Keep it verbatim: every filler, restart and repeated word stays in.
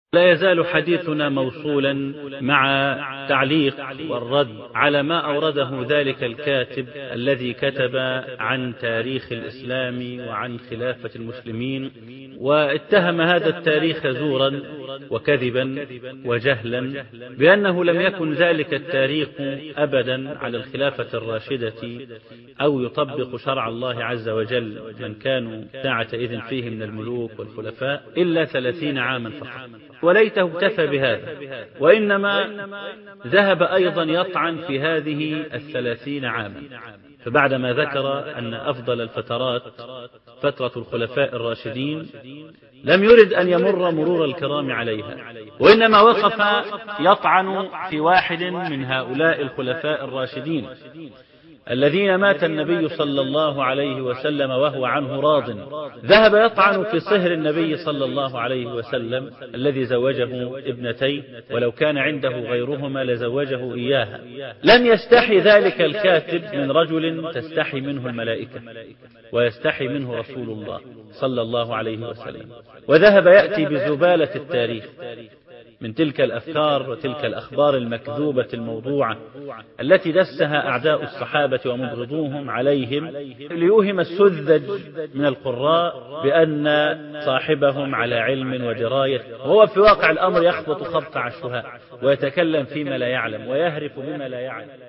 لا يزال حديثنا موصولا مع تعليق والرد على ما أورده ذلك الكاتب الذي كتب عن تاريخ الإسلام وعن خلافة المسلمين، واتهم هذا التاريخ زورا وكذبا وجهلا بأنه لم يكن ذلك التاريخ أبدا على الخلافة الراشدة أو يطبق شرع الله عز وجل من كانوا ساعة إذن فيه من الملوك والخلفاء إلا ثلاثين عاما فقط. وليته اكتفى بهذا، وإنما ذهب أيضا يطعن في هذه الثلاثين عاما. فبعدما ذكر أن أفضل الفترات فترة الخلفاء الراشدين لم يرد أن يمر مرور الكرام عليها، وإنما وقف يطعن في واحد من هؤلاء الخلفاء الراشدين الذين مات النبي صلى الله عليه وسلم وهو عنه راض. ذهب يطعن في صهر النبي صلى الله عليه وسلم الذي زوجه ابنتين، ولو كان عنده غيرهما لزوجه إياها. لم يستحي ذلك الكاتب من رجل تستحي منه الملائكة ويستحي منه رسول الله صلى الله عليه وسلم، وذهب يأتي بزبالة التاريخ من تلك الأفكار وتلك الأخبار المكذوبة الموضوعة التي دسها أعداء الصحابة ومبغضوهم عليهم ليوهم السذج من القراء بأن صاحبهم على علم ودراية، وهو في واقع الأمر يخبط خبط عشوائي ويتكلم فيما لا يعلم ويهرف بما لا يعلم.